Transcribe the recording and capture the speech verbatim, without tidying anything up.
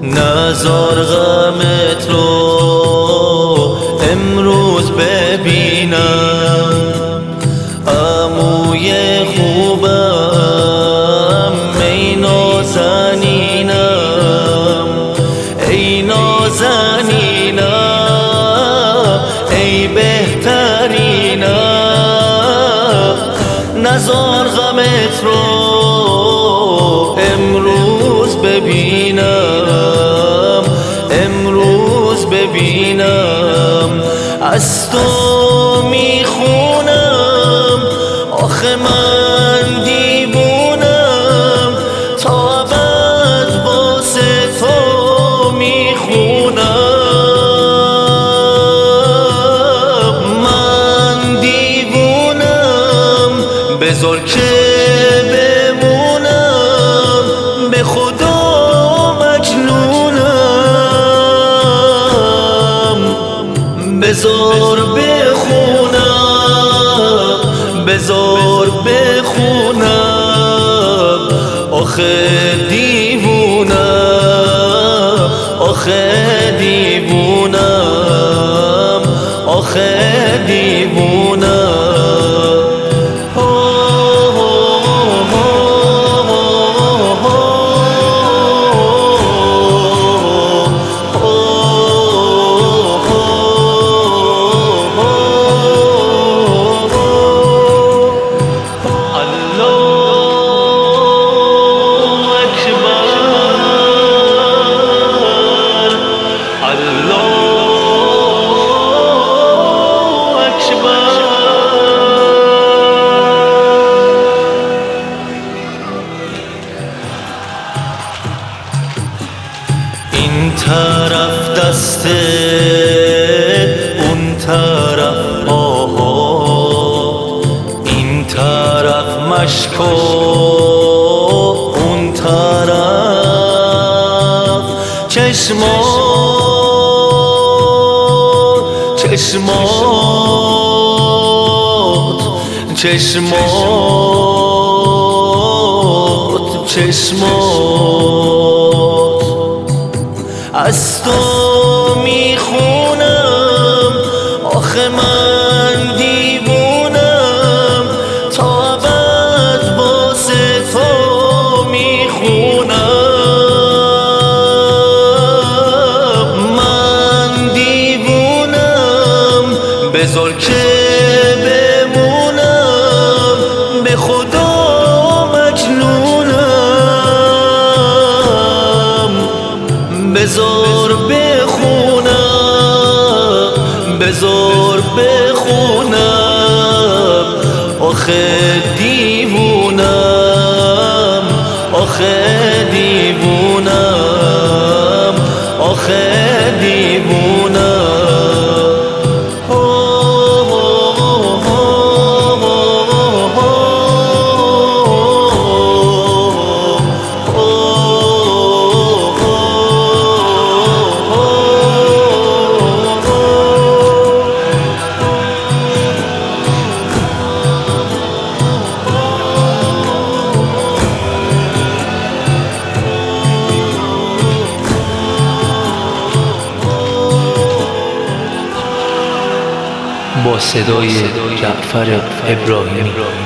نزار غمت رو امروز ببینم، عموی خوبم ای نازنینم، ای نازنینم، ای بهترینم. نزار غمت رو امروز ببینم، امروز ببینم. از تو میخونم آخه من دیوونم، تا ابد واسه تو میخونم. من دیوونم بذار که بمونم، به خدا مجنونم. بذار بخونم، بذار بخونم. آخه دیوونم، آخه دیوونم، آخه دیوونم. این طرف دسته اون طرف آها، این طرف مشکو اون طرف چشمات، چشمات، چشمات، چشمات. از تو میخونم آخه من دیوونم، تا ابد واسه تو میخونم. من دیوونم بذار که بمونم، به خدا مجنونم. بذار بخونم، بذار بخونم. آخه دیوونم، آخه دیوونم، آخه دیوونم. با صدای جعفر ابراهیمی.